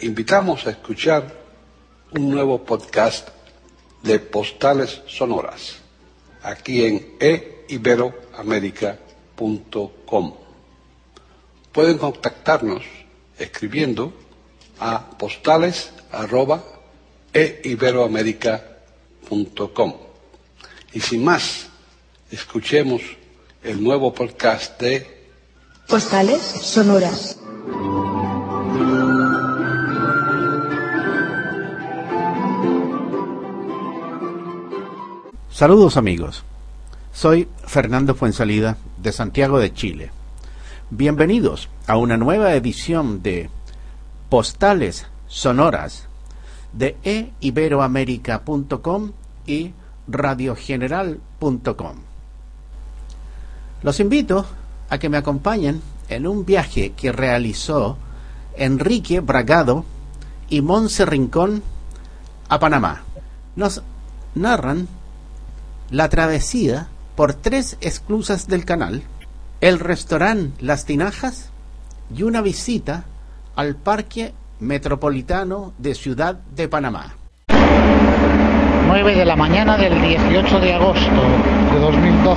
invitamos a escuchar un nuevo podcast de Postales Sonoras, aquí en eiberoamerica.com. Pueden contactarnos escribiendo a postales@eiberoamerica.com. Y sin más, escuchemos el nuevo podcast de Postales Sonoras. Saludos amigos, soy Fernando Fuenzalida de Santiago de Chile. Bienvenidos a una nueva edición de Postales Sonoras de eiberoamerica.com y radiogeneral.com. Los invito a que me acompañen en un viaje que realizó Enrique Bragado y Monse Rincón a Panamá. Nos narran la travesía por 3 esclusas del canal, el restaurante Las Tinajas y una visita al Parque Metropolitano de Ciudad de Panamá. 9 de la mañana del 18 de agosto de 2012.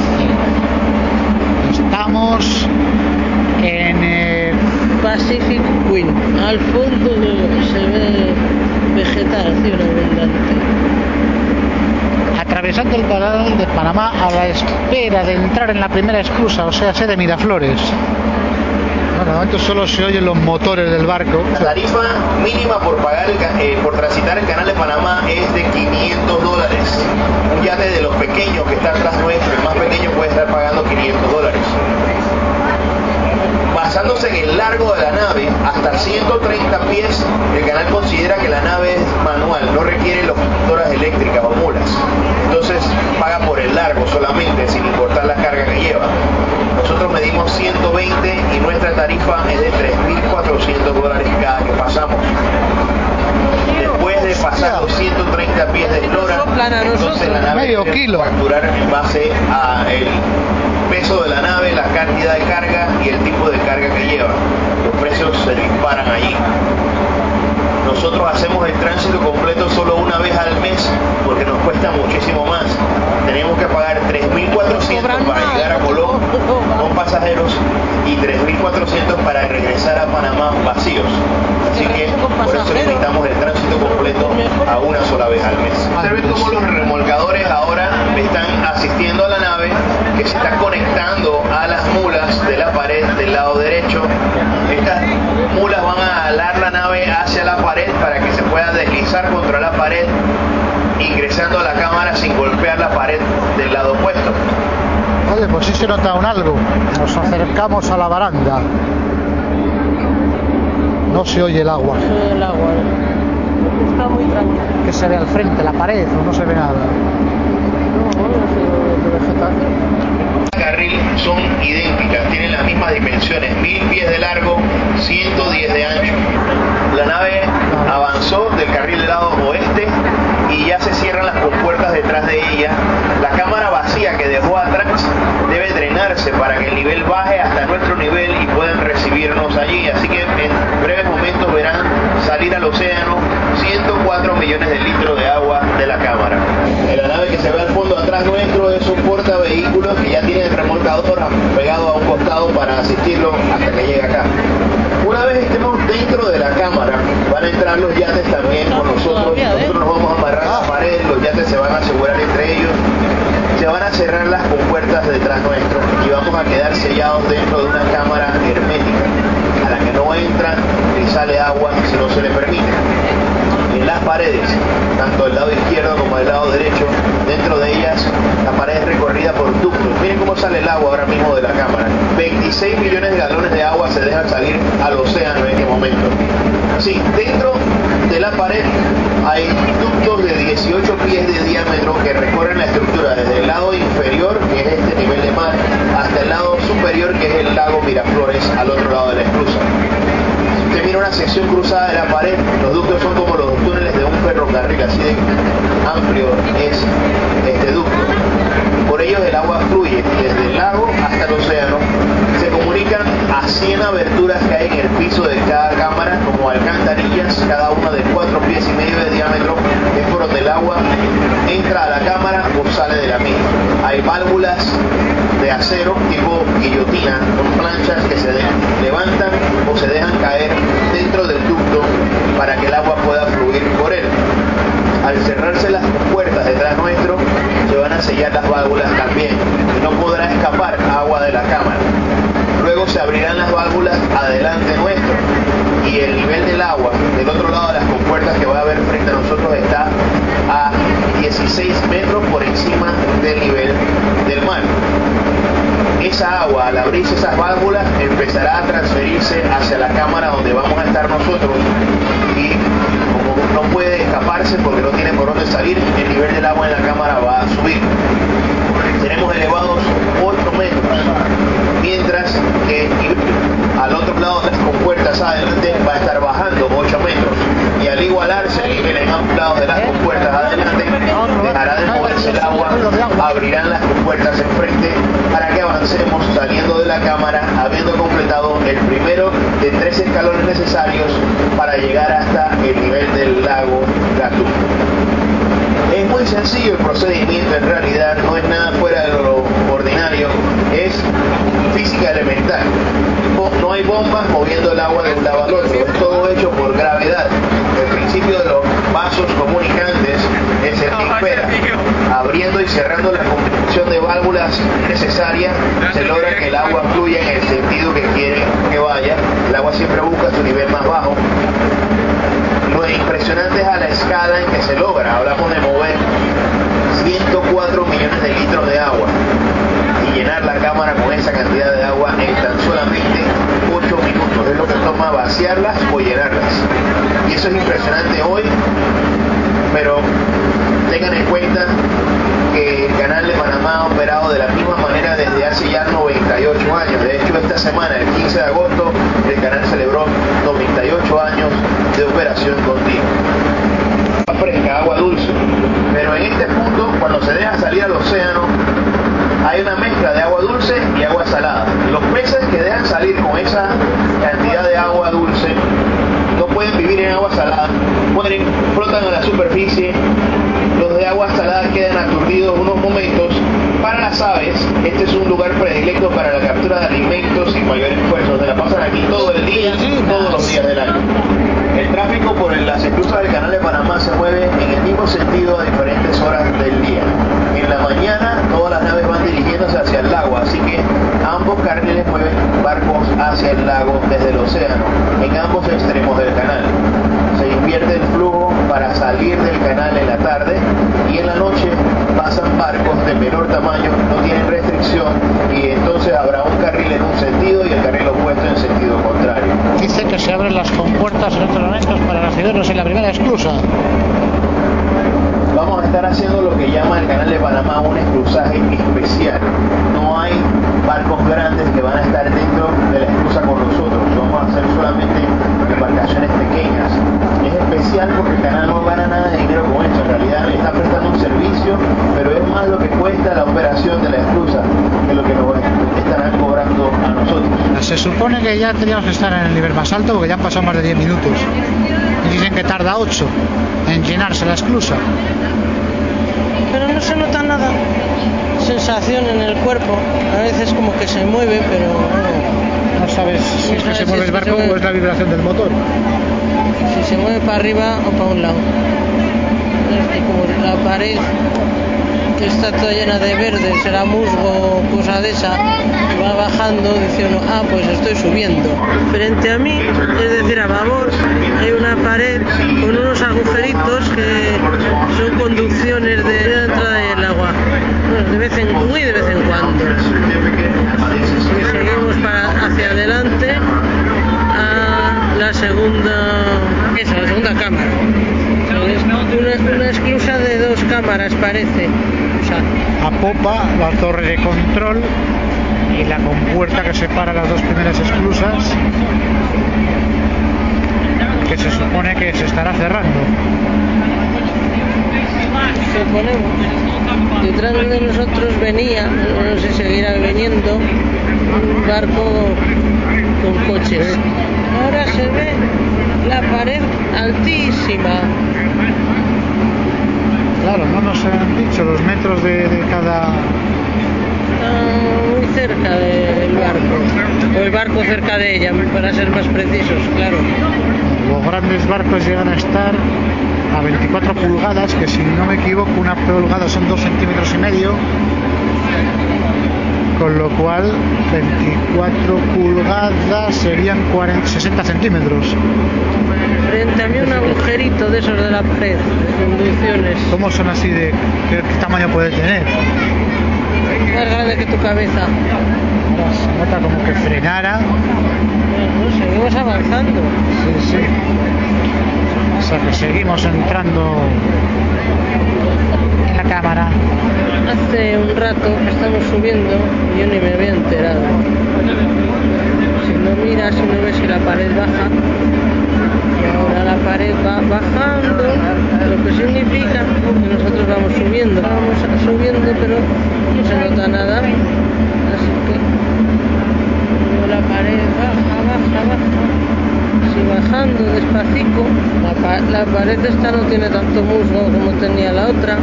Estamos en el Pacific Queen. Al fondo se ve vegetación abundante. Atravesando el canal de Panamá a la espera de entrar en la primera esclusa, o sea, de Miraflores. Bueno, de momento solo se oyen los motores del barco. La tarifa mínima por pagar por transitar el canal de Panamá es de $500. Un yate de los pequeños que está atrás nuestro, el más pequeño, puede estar pagando $500. Basándose en el largo de la nave, hasta 130 pies, el canal considera que la nave es manual, no requiere locomotoras eléctricas o mulas. Entonces paga por el largo solamente, sin importar la carga que lleva. Nosotros medimos 120 y nuestra tarifa es de $3.400 cada que pasamos. Después de pasar los 130 pies de eslora, entonces la nave medio debe kilo facturar en base a el peso de la nave, la cantidad de carga y el tipo de carga que lleva. Los precios se disparan allí. Nosotros hacemos el tránsito completo solo una vez al mes porque nos cuesta muchísimo más. Tenemos que pagar $3.400 para llegar a Colón con pasajeros y $3.400 para regresar a Panamá vacíos. Así que por eso limitamos el tránsito completo a una sola vez al mes. Observen cómo los remolcadores ahora están asistiendo a la nave, que se está conectando a las mulas de la pared del lado derecho. Estas mulas van a alar la nave hacia la pared para que se pueda deslizar contra la pared, ingresando a la cámara sin golpear la pared del lado opuesto. Oye, pues sí se nota un algo. Nos acercamos a la baranda. No se oye el agua. No se oye el agua. Está muy tranquilo. ¿Qué se ve al frente? ¿La pared o no se ve nada? No se ve vegetación. Carril son idénticas, tienen las mismas dimensiones, 1000 pies de largo, 110 de ancho. La nave avanzó del carril del lado oeste y ya se cierran las compuertas detrás de ella. La cámara vacía que dejó atrás debe drenarse para que el nivel baje hasta nuestro nivel y puedan recibirnos allí. Así que en breves momentos verán salir al océano 104 millones de litros de agua de la cámara. La nave que se ve al fondo atrás nuestro es un portavehículos que ya tiene el remolcador pegado a un costado para asistirlo hasta que llegue acá. Una vez estemos dentro de la cámara, van a entrar los yates también con nosotros. Nosotros nos vamos a amarrar a la pared, los yates se van a asegurar entre ellos, se van a cerrar las compuertas detrás nuestro y vamos a quedar sellados dentro de una cámara hermética a la que no entra ni sale agua si no se le permite. En las paredes, tanto del lado izquierdo como del lado derecho, dentro de ellas la pared es recorrida por ductos. Miren cómo sale el agua ahora mismo de la cámara. 26 millones de galones de agua se dejan salir al océano en este momento. Sí, dentro de la pared hay ductos de 18 pies de diámetro que recorren la estructura desde el lado inferior, que es este nivel de mar, hasta el lado superior, que es el lago Miraflores, al otro lado de la esclusa. Si usted mira una sección cruzada de la pared, los ductos son como los túneles de un ferrocarril, así de amplio es este ducto. Por ellos el agua fluye desde el lago hasta el océano. Se comunican a 100 aberturas que hay en el piso de cada cámara como alcantarillas cada una de 4 pies y medio de diámetro, es por donde el agua entra a la cámara o sale de la misma. Hay válvulas de acero tipo guillotina con planchas que se levantan o se dejan caer dentro del ducto para que el agua pueda fluir por él. Al cerrarse las puertas detrás nuestro, se van a sellar las válvulas también y no podrá escapar agua de la cámara. Luego se abrirán las válvulas adelante nuestro y el nivel del agua del otro lado de las compuertas que va a haber frente a nosotros está a 16 metros por encima del nivel del mar. Esa agua, al abrirse esas válvulas, empezará a transferirse hacia la cámara donde vamos a estar nosotros y como no puede escaparse porque no tiene por dónde salir, el nivel del agua en la cámara va a subir. Tenemos elevados 8 metros, mientras que al otro lado de las compuertas adelante va a estar bajando 8 metros y al igualarse el nivel en ambos lados de las compuertas adelante, dejará de moverse el agua, abrirán las compuertas enfrente para que avancemos saliendo de la cámara habiendo completado el primero de 3 escalones necesarios para llegar hasta el nivel del lago Gatún. Es muy sencillo el procedimiento, en realidad no es nada fuera de lo ordinario, es física elemental. No hay bombas moviendo el agua de un lado al otro, es todo hecho por gravedad. El principio de los vasos comunicantes es el que impera. Abriendo y cerrando la combinación de válvulas necesaria, se logra que el agua fluya en el sentido que quiere que vaya. El agua siempre busca su nivel más bajo. Lo impresionante es a la escala en que se logra. Hablamos de mover 104 millones de litros de agua y llenar la cámara con esa cantidad de agua en tan solamente 8 minutos. Es lo que toma vaciarlas o llenarlas. Y eso es impresionante hoy, pero tengan en cuenta que el Canal de Panamá ha operado de la misma manera desde hace ya 98 años. De hecho, esta semana, el 15 de agosto, el canal celebró 98 años de operación continua. Agua fresca, agua dulce. Pero en este punto, cuando se deja salir al océano, hay una mezcla de agua dulce y agua salada. Los peces que dejan salir con esa cantidad de agua dulce no pueden vivir en agua salada, mueren, flotan a la superficie. Los de agua salada quedan aturdidos unos momentos. Para las aves, este es un lugar predilecto para la captura de alimentos sin mayor esfuerzo. Se la pasan aquí todo el día, todos los días del año. El tráfico por las esclusas del Canal de Panamá se mueve en el mismo sentido a diferentes horas del día. En la mañana todas las naves van dirigiéndose hacia el lago, así que ambos carriles mueven barcos hacia el lago desde el océano, en ambos extremos del canal. Se invierte el flujo para salir del canal en la tarde y en la noche pasan barcos de menor tamaño, no tienen restricción y entonces habrá un carril en un sentido y el carril opuesto en sentido contrario. Dice que se abren las compuertas en otros momentos para recibirnos en la primera esclusa. Vamos a estar haciendo lo que llama el Canal de Panamá un esclusaje especial. No hay barcos grandes que van a estar dentro de la esclusa con nosotros. Vamos a hacer solamente embarcaciones pequeñas. Es especial porque el canal no gana nada de dinero con esto. En realidad le está prestando un servicio, pero es más lo que cuesta la operación de la esclusa que lo que nos estarán cobrando a nosotros. Se supone que ya teníamos que estar en el nivel más alto porque ya han pasado más de 10 minutos. Y dicen que tarda 8 en llenarse la esclusa. Pero no se nota nada. Sensación en el cuerpo. A veces como que se mueve, pero No sabes si es que se mueve el barco o es la vibración del motor. Si se mueve para arriba o para un lado. Es que como la pared que está toda llena de verde, será musgo o cosa de esa, va bajando, dice uno, pues estoy subiendo. Frente a mí, es decir, a babor, hay una pared con unos agujeritos que son conducciones de la entrada del agua. Bueno, muy de vez en cuando. Y seguimos hacia adelante a la segunda cámara. Es una esclusa de 2 cámaras, parece. O sea, A popa, la torre de control y la compuerta que separa las 2 primeras esclusas, que se supone que se estará cerrando. suponemos. Detrás de nosotros venía, no sé si seguirá viniendo, un barco con coches. Ahora se ve la pared altísima. Claro, no nos han dicho los metros de cada... Muy cerca del barco, o el barco cerca de ella, para ser más precisos, claro. Los grandes barcos llegan a estar a 24 pulgadas, que si no me equivoco una pulgada son 2,5 centímetros, con lo cual 24 pulgadas serían 60 centímetros. Frente a mí un agujerito de esos de la pared, de conducciones. ¿Cómo son así de qué tamaño puede tener? Más grande que tu cabeza. Ahora se nota como que frenara. Bueno, seguimos avanzando. Sí, sí. O sea que seguimos entrando en la cámara. Hace un rato estamos subiendo y yo ni me había enterado. Si no miras y no ves que la pared baja, y ahora la pared va bajando, lo que significa que nosotros vamos subiendo. Vamos subiendo, pero no se nota nada. Así que la pared baja. Si bajando despacito, la pared esta no tiene tanto musgo como tenía la otra.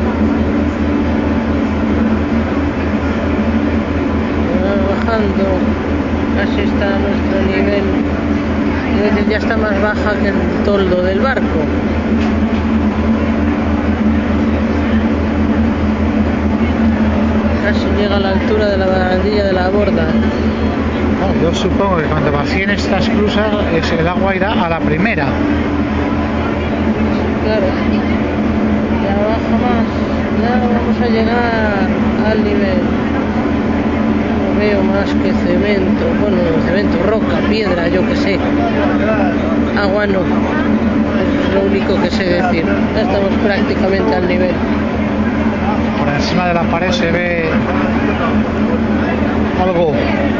Bajando, casi está a nuestro nivel. Ya está más baja que el toldo del barco. Casi llega a la altura de la barandilla de la borda. No, yo supongo que cuando vacíen esta esclusa el agua irá a la primera. Claro. Ya baja más. Ya vamos a llegar al nivel. No veo más que cemento. Bueno, cemento, roca, piedra, yo que sé. Agua no. Es lo único que sé decir. Ya estamos prácticamente al nivel. Por encima de la pared se ve algo.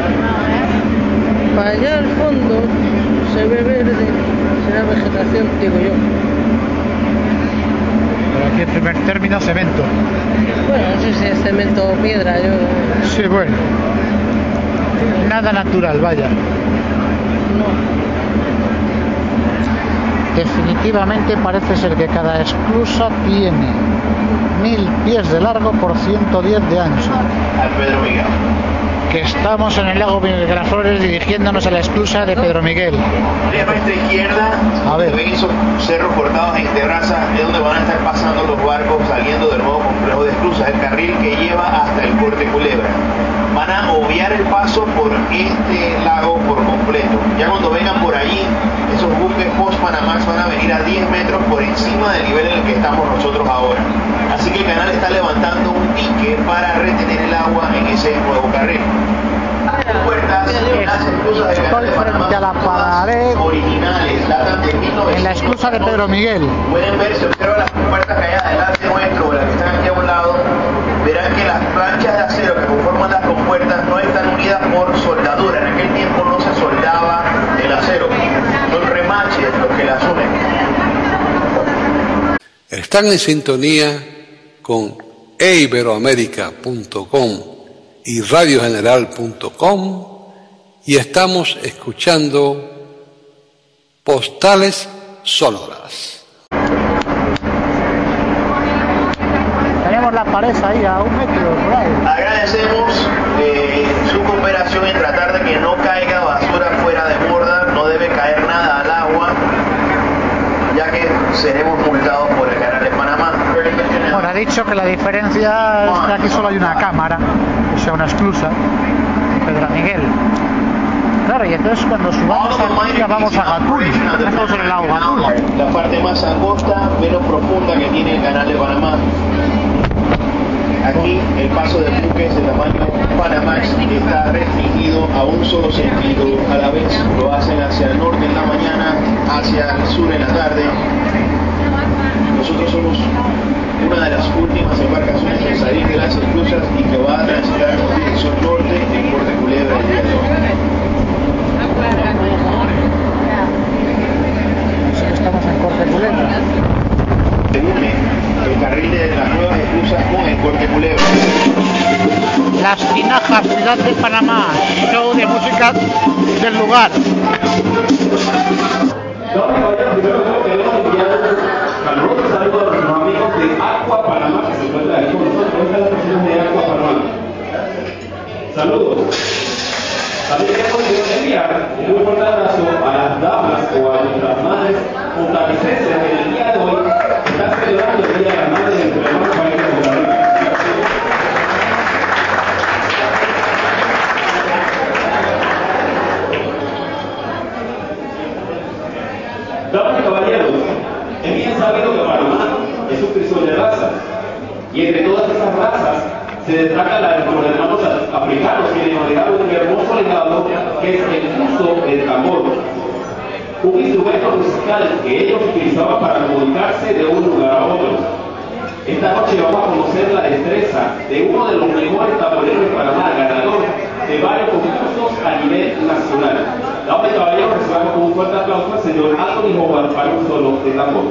Para allá al fondo se ve verde. Será vegetación, digo yo. Pero aquí en primer término cemento. Bueno, no sé si es cemento o piedra. Sí, bueno. Nada natural, vaya. No. Definitivamente parece ser que cada esclusa tiene 1000 pies de largo por 110 de ancho. Al Pedro Miguel. Que estamos en el lago Miraflores dirigiéndonos a la esclusa de Pedro Miguel. A nuestra izquierda, A ver. ven esos cerros cortados en terraza, es donde van a estar pasando los barcos saliendo del nuevo complejo de esclusas, el carril que lleva hasta el Corte Culebra. Van a obviar el paso por este lago por completo. Ya cuando vengan por allí, esos buques post-Panamax van a venir a 10 metros por encima del nivel en el que estamos nosotros ahora. Así que el canal está levantando un dique para retener el agua en ese nuevo carril. Las puertas en las esclusas del canal de Panamá Frente a la pared originales, datan de 1900. en la esclusa de Pedro Miguel. Pueden ver, si observan las puertas que hay adelante nuestro, o las que están aquí a un lado, verán que las planchas de acero que conforman las compuertas no están unidas por soldadura. En aquel tiempo no se soldaba el acero, son remaches los que las unen. Están en sintonía con eiberoamerica.com y radiogeneral.com y estamos escuchando Postales Sonoras. Tenemos la pared ahí a 1 metro por ahí. Agradecemos su cooperación en tratar de que no caiga basura fuera de borda, no debe caer nada al agua, ya que seremos multados por el canal de Panamá. Bueno, ha dicho que la diferencia es que aquí solo hay una cámara, o sea, una esclusa de Pedro Miguel. Claro, y entonces cuando subamos aquí ya vamos a Gatún, estamos en el lago Gatún. La parte más angosta, menos profunda que tiene el canal de Panamá. Aquí el paso de buques de tamaño Panamax está restringido a un solo sentido a la vez. Lo hacen hacia el norte en la mañana, hacia el sur en la tarde. Nosotros somos una de las últimas embarcaciones en salir de las esclusas y que va a transitar en dirección norte en Corte Culebra el día de hoy. Estamos en Corte Culebra. Se une el carril de las nuevas esclusas con el Corte Culebra. Las Tinajas, ciudad de Panamá, show de música del lugar. Saludos a nuestros amigos de Aqua Panamá que se encuentran aquí con nosotros. Esta es la estación de Aqua Panamá. Saludos. También queremos enviar un muy fuerte abrazo a las damas o a nuestras madres costarricenses que el día de hoy están celebrando el Día de la Madre entre los hermanos países de Costa Rica. Damas y caballeros, es bien sabido que Panamá es un crisol de razas, y entre todas esas razas se destaca la de los hermanos africanos, que nos dejaron un hermoso legado que es el uso del tambor, un instrumento musical que ellos utilizaban para comunicarse de un lugar a otro. Esta noche vamos a conocer la destreza de uno de los mejores tamboreros de Panamá, ganador de varios concursos a nivel nacional. Damas y caballeros, recibamos con un fuerte aplauso al señor Anthony Howard para un solo de tambor.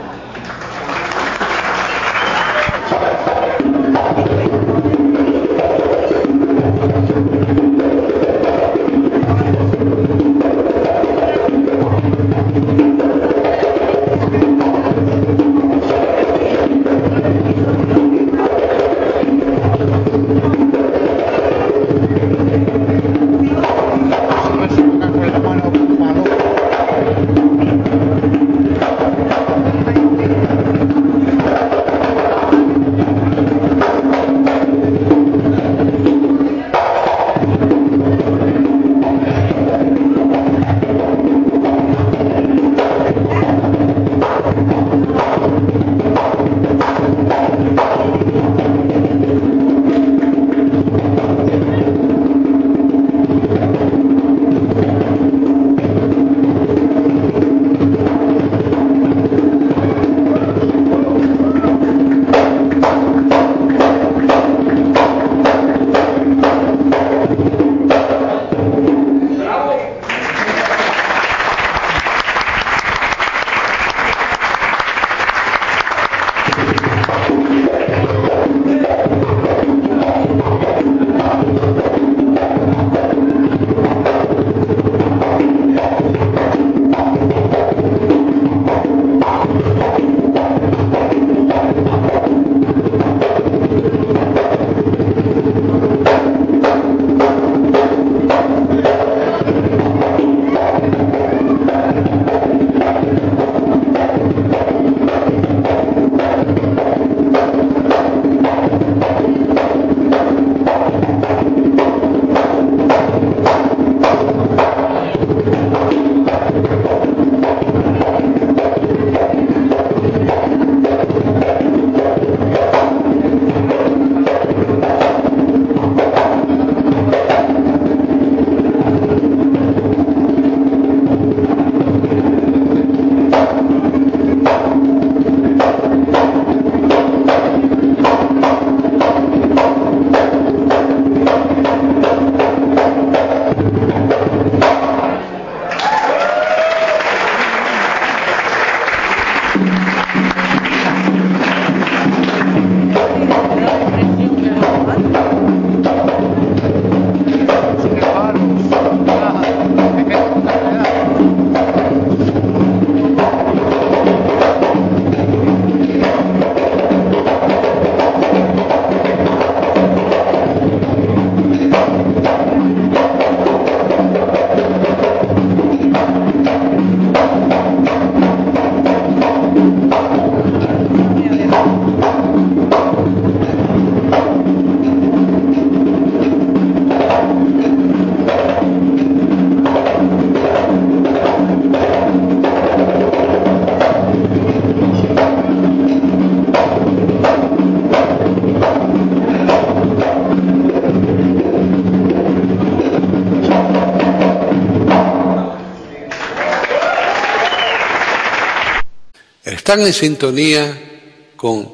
Están en sintonía con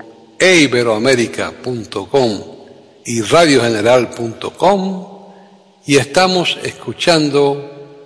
eiberoamerica.com y radiogeneral.com y estamos escuchando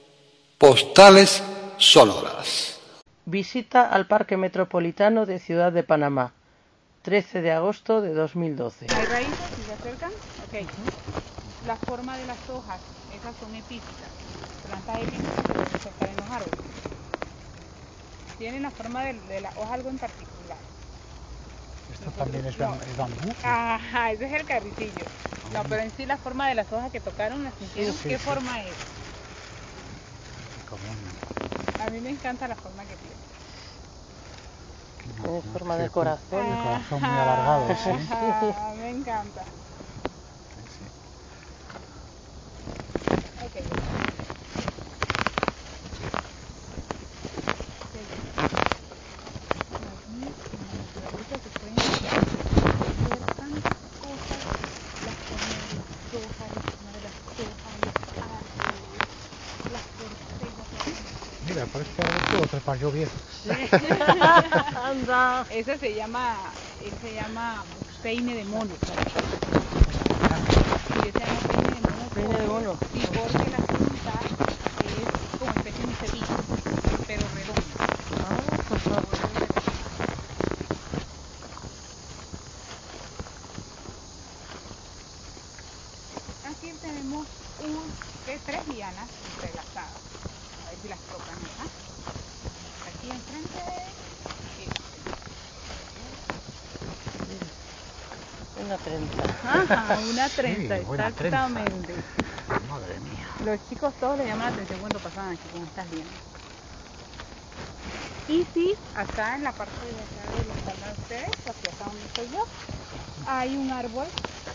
Postales Sonoras. Visita al Parque Metropolitano de Ciudad de Panamá, 13 de agosto de 2012. ¿Hay raíz? ¿Se acercan? Ok. La forma de las hojas, esas son epífitas. Plantas epífitas que se están en los árboles. Tienen la forma de la hoja algo en particular. Esto también es bambú. Ajá, ese es el carritillo. No, pero en sí la forma de las hojas que tocaron, las sintieron, ¿qué forma es? A mí me encanta la forma que tiene. Tiene forma de corazón. De corazón muy alargado, sí. Ajá, me encanta. Sí. Ok. Allí en la naturaleza se pueden ver tantas cosas, la forma de las hojas, la forma de las hojas, los árboles, las cortezas. Mira, por este árbol puedo trepar yo bien. Anda. Ese se llama peine de mono. Sí, ese se llama Peine de mono. Sí, porque la punta es como especie de un cepillo, pero redondo. Aquí tenemos tres lianas entrelazadas. A ver si las tocan acá. Aquí enfrente. Una trenza. Ajá, una trenza, Sí, buena exactamente. trenza. Madre mía. Los chicos todos les llaman la atención cuando pasan aquí con estas lianas. Y sí, acá en la parte de acá de la espalda de ustedes, hacia acá donde estoy yo, hay un árbol.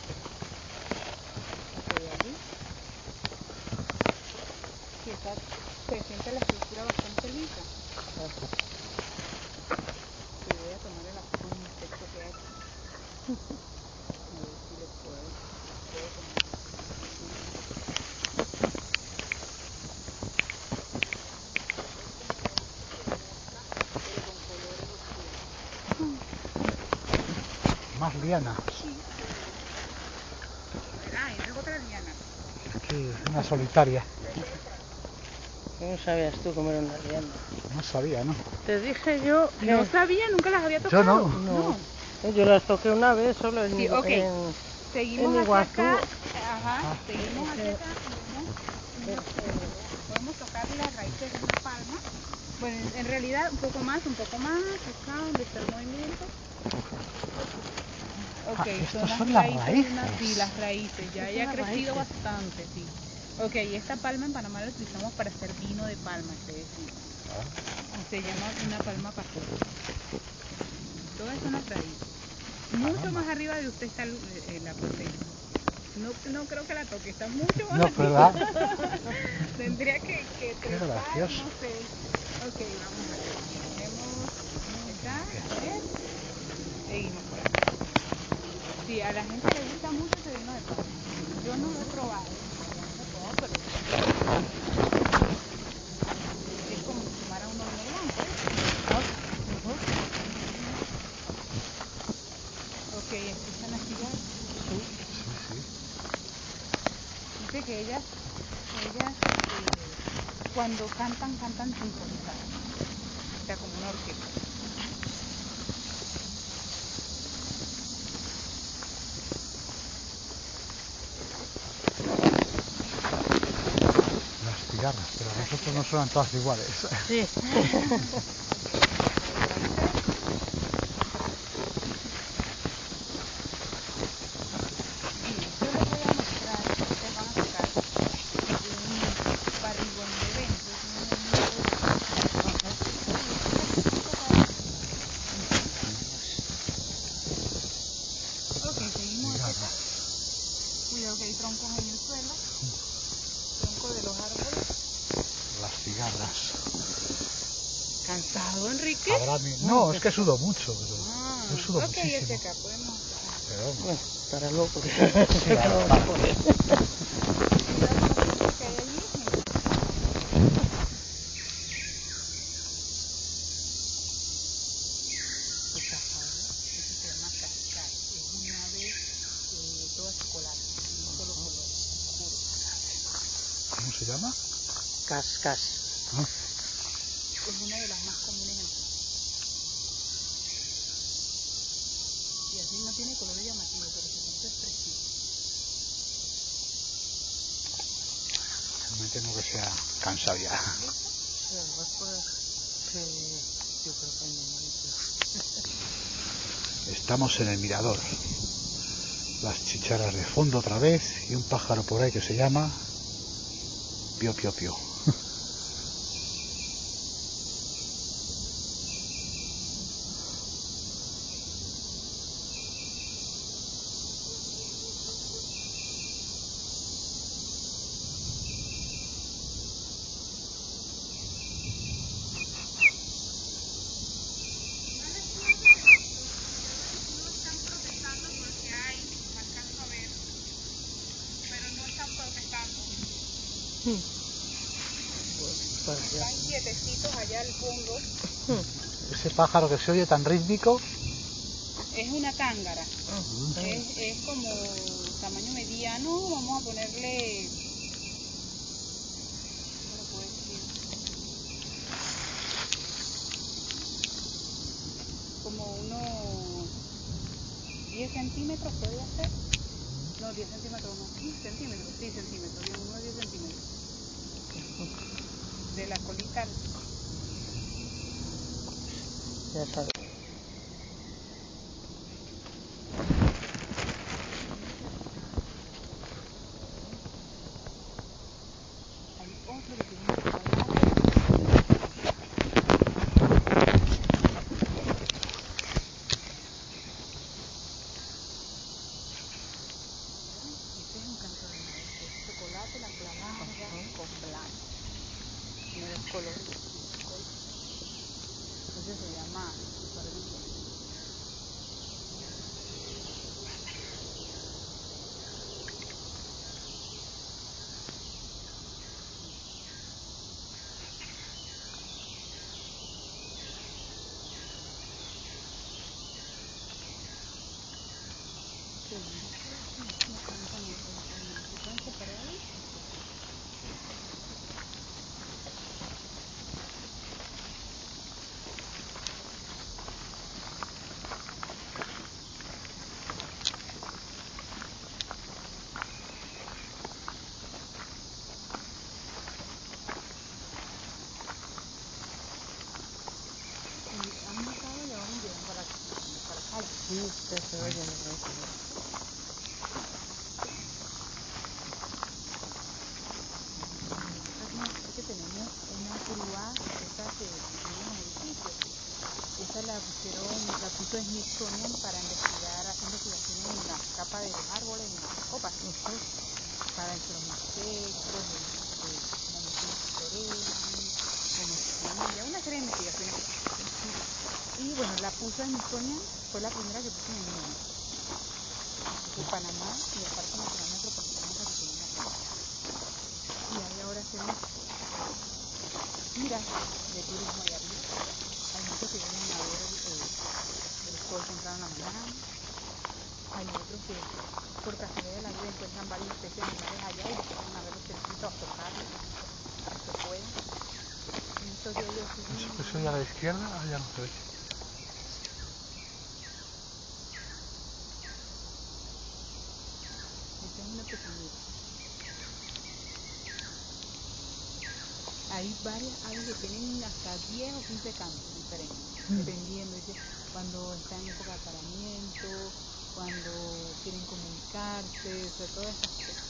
Allí. Que se siente la estructura bastante lisa. Sí, voy a tomarle la foto a un insecto que hay aquí. A ver si les puedo tomar la foto. Más liana. Ah, esa es otra liana. Aquí una solitaria. ¿Cómo sabías tú cómo era una liana? No sabía, ¿no? Te dije yo que... No sabía, nunca las había tocado. Yo no. No. Yo las toqué una vez solo en, Sí, ok. Seguimos en hacia Iguazú. acá. Ajá, seguimos hacia acá. Podemos tocar las raíces de una palma. Bueno, en realidad un poco más, acá donde está el movimiento. Ok, estas son las raíces. Sí, las raíces, ya ha crecido bastante, sí. Ok, esta palma en Panamá la utilizamos para hacer vino de palma, se decía. Se llama una palma pastora. Todas son las raíces. Mucho más arriba de usted está la palmera. No creo que la toque, está mucho más arriba. ¿Verdad? Tendría que trepar, gracioso. no sé. Ok, vamos a ver. Tenemos acá, a ver. Seguimos por acá. Sí, a la gente le gusta mucho ese vino de palma. Yo no lo he probado, pero es como si tomara uno vino blanco, ¿eh? Ok, escuchan las cigarras. Dice que ellas cuando cantan sincronizadas. O sea, como una orquesta. Las cigarras, pero a nosotros no suenan todas iguales. Sí. Cuidado que hay troncos en el suelo, troncos de los árboles. Las cigarras. ¿Cansado, Enrique? No, es que sudo mucho, pero yo sudo ok, muchísimo. hacia acá podemos. Pero vamos. Bueno, estará loco. Sí, claro. ¿Qué hay allí? Eso se llama cascar. Es un ave toda chocolate, de un solo color, oscuro. ¿Cómo se llama? Cascas. Es una de las más comunes en Panamá. Y así no tiene color llamativo, pero se siente expresivo. Me temo que se ha cansado ya. Estamos en el mirador. Las chicharras de fondo otra vez y un pájaro por ahí que se llama Pío Pío Pío. Están quietecitos allá al fondo. Ese pájaro que se oye tan rítmico. Es una tángara. Es como tamaño mediano. Vamos a ponerle, ¿cómo lo puedo decir? Como unos 10 centímetros puede ser. No, 10 centímetros no. 15 centímetros. Sí, centímetros. Unos 10 centímetros. De la colita. Ya sabes. Hay otro que tiene un chocolate. Este es un canto de maíz, es chocolate, la larga con blanco. Tiene dos colores. Ese se llama barbilla. ¿Han notado de dónde llegan para acá? Sí, se oye en el resto. Es que tenemos una grúa, esa que tiene los edificios. Esa la puso Smithsonian para hacer investigaciones en la capa de los árboles, en las copas, para entre los insectos, cómo se florean, cómo se una serie de investigaciones. Y bueno, la puso Smithsonian, fue la primera que puso en el mundo. De Panamá y el Parque Nacional Metropolitano que tiene en la costa. Y ahí ahora hacemos giras de turismo allá arriba. Hay muchos que vienen a ver el sol temprano en la mañana. Hay otros que por casualidad de la vida encuentran varias especies de animales allá y después van a verlos cerquitos, a tocarlos, si se puede. En estos días yo subí... ¿Eso ya a la izquierda? Ah, ya no se ve. Esta es una pequeñita. Hay varias aves que tienen hasta 10 o 15 cantos diferentes, dependiendo. Dice, cuando están en época de apareamiento, cuando quieren comunicarse, o sea, todas esas cosas.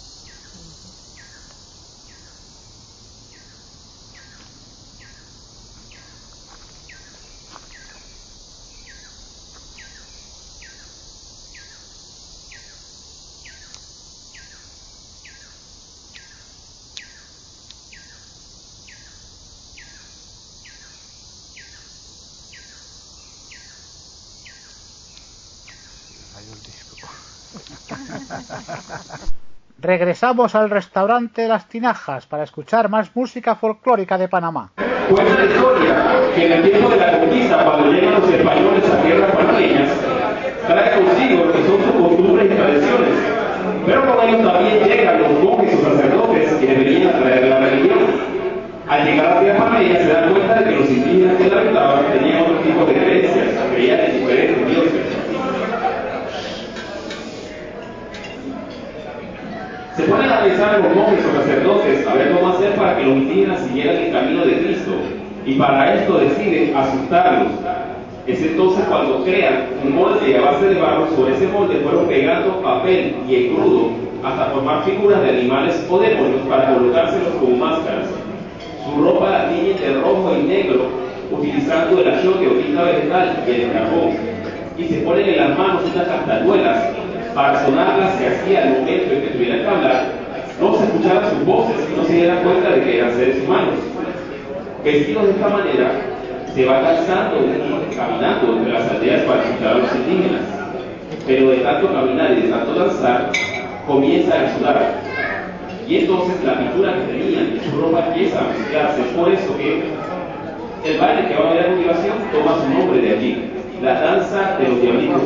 Regresamos al restaurante Las Tinajas para escuchar más música folclórica de Panamá. Cuenta la historia que en el tiempo de la conquista, cuando llegan los españoles a tierras panameñas, trae consigo lo que son sus costumbres y tradiciones. Pero con ellos también llegan los monjes o sacerdotes que deberían traer la religión. Al llegar a tierras panameñas se dan cuenta de que los indígenas que la habitaban tenían otro tipo de creencias, creían en diferentes dioses. Se ponen a pensar los monjes o sacerdotes a ver cómo hacer para que los indígenas siguieran el camino de Cristo, y para esto deciden asustarlos. Es entonces cuando crean un molde a base de barro. Sobre ese molde fueron pegando papel y engrudo hasta formar figuras de animales o demonios para colocárselos como máscaras. Su ropa la tiñen de rojo y negro utilizando el achiote o tinta vegetal y el carbón, y se ponen en las manos unas castañuelas para sonarlas se hacía al momento en que tuvieran que hablar, no se escucharan sus voces y no se dieran cuenta de que eran seres humanos. Vestidos de esta manera, se va cansando de ir caminando entre las aldeas para escuchar a los indígenas, pero de tanto caminar y de tanto danzar, comienza a sudar. Y entonces la pintura que tenían y su ropa empieza a mezclarse. Es por eso que el baile que va a ver a continuación toma su nombre de allí, la danza de los diablitos.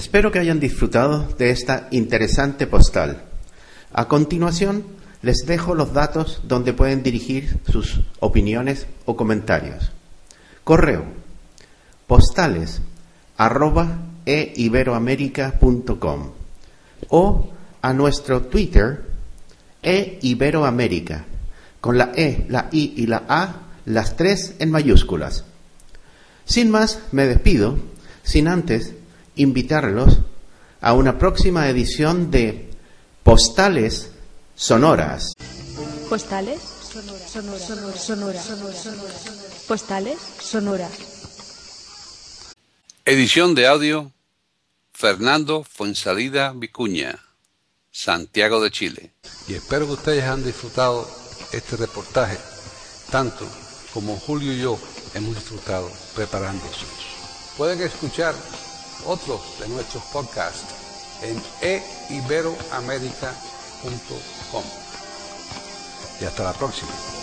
Espero que hayan disfrutado de esta interesante postal. A continuación, les dejo los datos donde pueden dirigir sus opiniones o comentarios. Correo: postales@eiberoamerica.com o a nuestro Twitter @eiberoamerica, con la E, la I y la A, las tres en mayúsculas. Sin más, me despido, sin antes invitarlos a una próxima edición de Postales Sonoras. Postales sonoras. Postales sonoras. Edición de audio, Fernando Fuensalida Vicuña, Santiago de Chile. Y espero que ustedes han disfrutado este reportaje, tanto como Julio y yo hemos disfrutado preparándolos. Pueden escuchar otros de nuestros podcasts en eiberoamerica.com. Y hasta la próxima.